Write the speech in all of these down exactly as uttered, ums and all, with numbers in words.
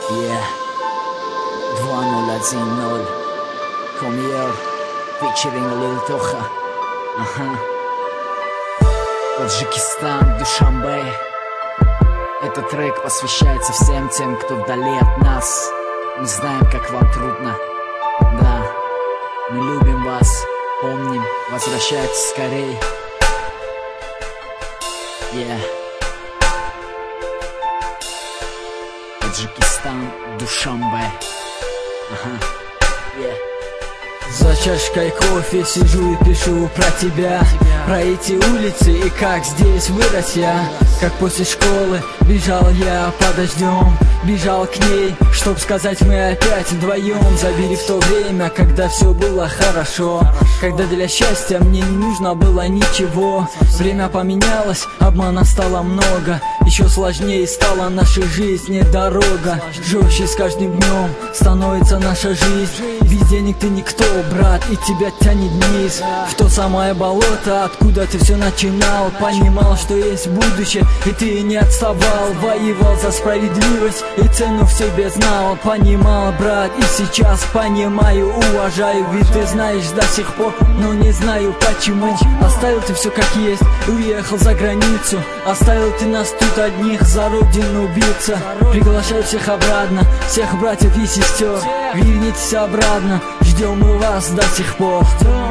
Yeah, два ноль один ноль. Come here, featuring Lil Tocha. Ага. Таджикистан, Душанбе. Этот трек посвящается всем тем, кто вдали от нас. Мы знаем, как вам трудно. Да, мы любим вас, помним, возвращайтесь скорей. Yeah. Таджикистан, Душанбе. Ага. Yeah. За чашкой кофе сижу и пишу про тебя, про эти улицы и как здесь вырос я. Как после школы бежал я под дождем, бежал к ней, чтоб сказать мы опять вдвоем. Забили в то время, когда все было хорошо, когда для счастья мне не нужно было ничего. Время поменялось, обмана стало много, еще сложнее стала наша жизнь и дорога. Жестче с каждым днем становится наша жизнь. Без денег ты никто, брат, и тебя тянет вниз, в то самое болото, откуда ты все начинал. Понимал, что есть будущее, и ты не отставал. Воевал за справедливость и цену в себе знал. Понимал, брат, и сейчас понимаю, уважаю. Ведь ты знаешь до сих пор, но не знаю почему. Оставил ты все как есть, уехал за границу. Оставил ты нас тут одних, за родину биться. Приглашаю всех обратно, всех братьев и сестер. Вернитесь обратно, ждем мы вас до сих пор.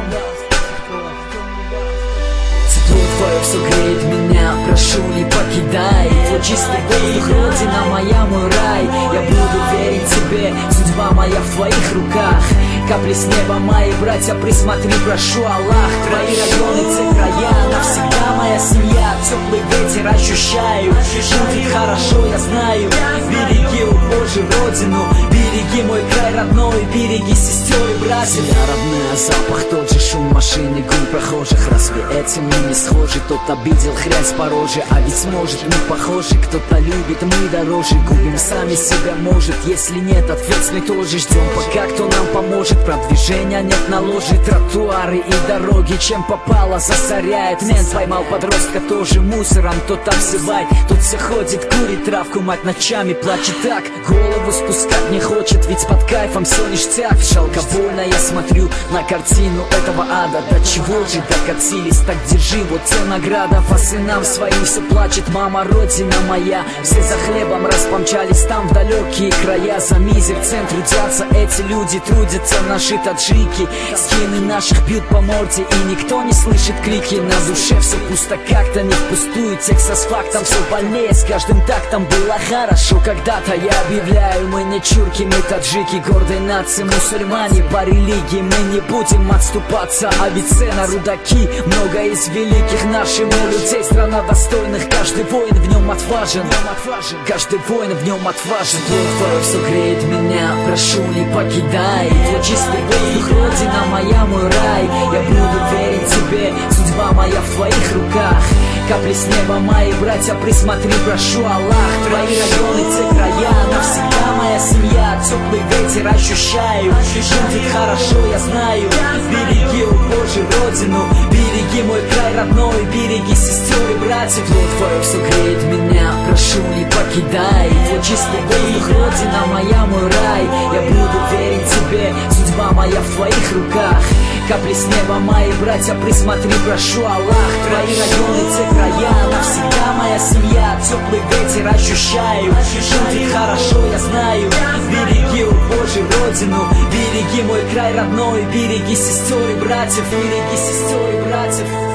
Тепло твое все греет меня, прошу, не покидай. Твой чистый воздух, родина моя, мой рай. Я буду верить тебе, судьба моя в твоих руках. Капли с неба, мои братья, присмотри, прошу, Аллах. Твои районы, те края, навсегда моя семья. Теплый ветер ощущаю, будет хорошо, я знаю. Береги, о Боже, родину, береги мой край родной, береги сестер и братьев. Я родная, запах тот же, шум машины, гул прохожих. Разве этим мы не схожи? Тот обидел хрясь по роже, а ведь может мы похожи. Кто-то любит, мы дороже, губим сами себя, может. Если нет, ответ мы тоже ждем, пока кто нам поможет. Продвижения нет на ложе, тротуары и дороги, чем попало засоряет. Мент поймал подростка, тоже мусором тот обсывает. Тот все ходит, курит травку, мать ночами плачет так. Голову спускать не хочет, ведь под кайфом все ништяк. Жалко, больно, я смотрю на картину этого ада. До чего же докатились, так держи, вот те награда. По сынам своим все плачет, мама, родина моя. Все за хлебом распомчались там в далекие края. За мизер цен трудятся эти люди, трудятся наши таджики. Скины наших бьют по морде, и никто не слышит крики. На душе все пусто как-то, не впустую. Текст с фактом все больнее, с каждым тактом было хорошо. Когда-то я объявляю, мы не чурки, мы таджики. Гордой нации, мусульмане по религии. Мы не будем отступаться, Авиценна, рудаки. Много из великих наших людей, страна достойных. Каждый воин в нем отважен, каждый воин в нем отважен. Твой все греет меня, прошу, не покидай. Твой чистый воздух, родина моя, мой рай. Я буду верить тебе, судьба моя в твоих руках. Капли с неба, мои братья, присмотри, прошу, Аллах. Твои районы, те края, навсегда моя семья. Теплый ветер ощущаю, будет хорошо, я знаю. Береги, о Боже, родину, береги мой край родной, береги сестер и братьев. Тепло твое все греет меня, прошу, не покидай. Твой чистый воздух, родина моя, мой рай. Я буду верить тебе, судьба моя в твоих руках. Капли с неба, мои братья, присмотри, прошу, Аллах. Твои районы, те края, навсегда моя семья. Теплый ветер ощущаю, будет хорошо, я знаю. Береги, о Боже, родину, береги мой край родной, береги сестер и братьев, береги сестер и братьев.